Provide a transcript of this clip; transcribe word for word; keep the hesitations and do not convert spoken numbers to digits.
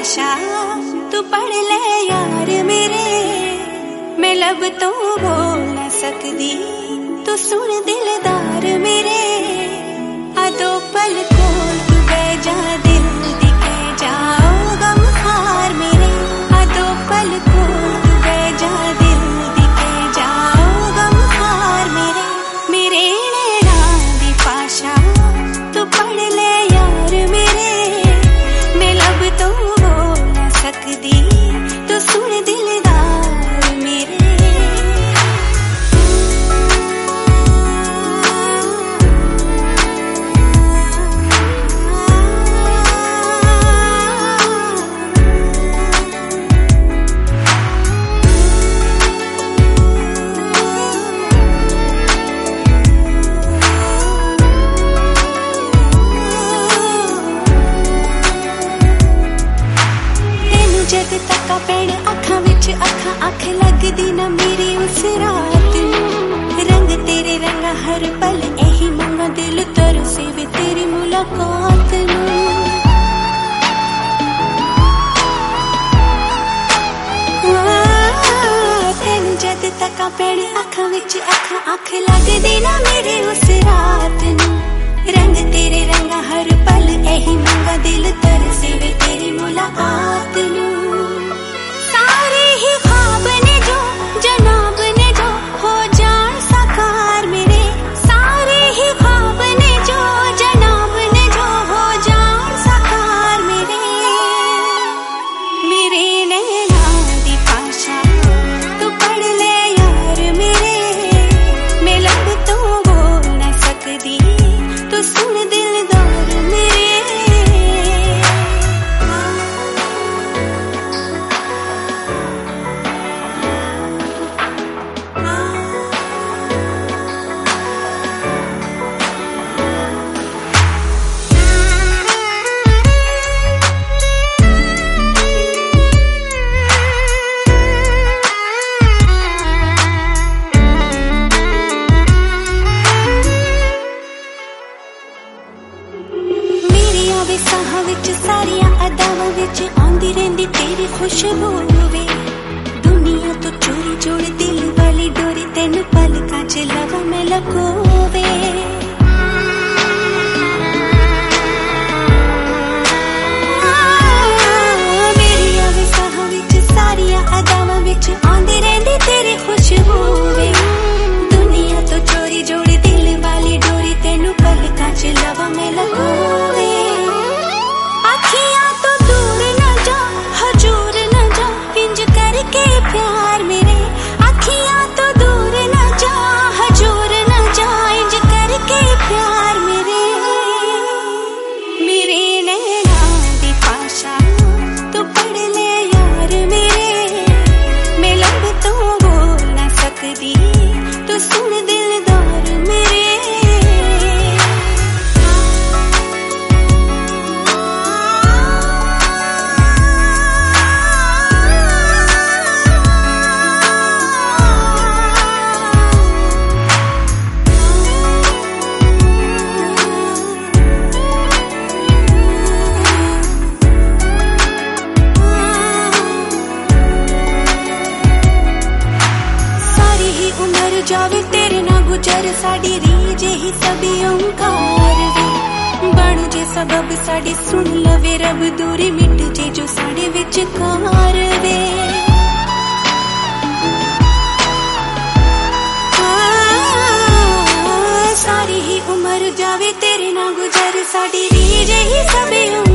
पाशा तू पढ़ ले यार मेरे, मैं लब तो बोल न सकदी तू सुन दिलदार मेरे। आ दो पल कोल तू बह जा दिल दिखे जाओ गम हार मेरे। आ दो पल कोल तू बह जा दिल दिखे जाओ गम हार मेरे। मेरे नैना दी पाशा तू पढ़ ले यार मेरे, मैं लब तो बोल न सकदी तू सुन दिलदार मेरे। जद तक पैण अखां विच अखां अख लगदी ना मेरी उस रात नूं। रंग तेरे रंगा हर पल एही मंगा दिल तरसे वे तेरी मुलाकात नूं। तेन जद तक पैण अखां विच अखां अख लगदी ना मेरी उस रात नूं। रंग तेरे रंगा हर पल एही मंगा दिल तरसे वे तेरी मुलाकात नूं। साहां विच सारियां अदावां विच आंदी रहिंदी तेरी खुशबू वे। दुनिया तो चोरी जोड़ दिल वाली डोरी तेन पलकां च लवां मैं लकोवे। मेरी आवे साहां विच सारियां अदावां विच आंदी रहिंदी तेरी खुशबू वे। दुनिया तो चोरी जोड़ दिल वाली डोरी तेन पलकां च लवां मैं लकोवे। प्यार मेरे अखियां तो दूर न जा, हजूर न जा, इंज करके प्यार मेरे। मेरे नैना दी पाशा तू पढ़ ले यार मेरे, मैं लब तो बोल न सकदी तू सुन दिलदार मेरे। जावे तेरे ना गुजर साड़ी रीज ही सभी ओंकार वे। बन जे सबब साड़ी सुन लवे रब दूरी मिट जे जो साड़े विच कार वे। सारी ही उम्र जावे तेरे ना गुजर साड़ी रीज ही सभी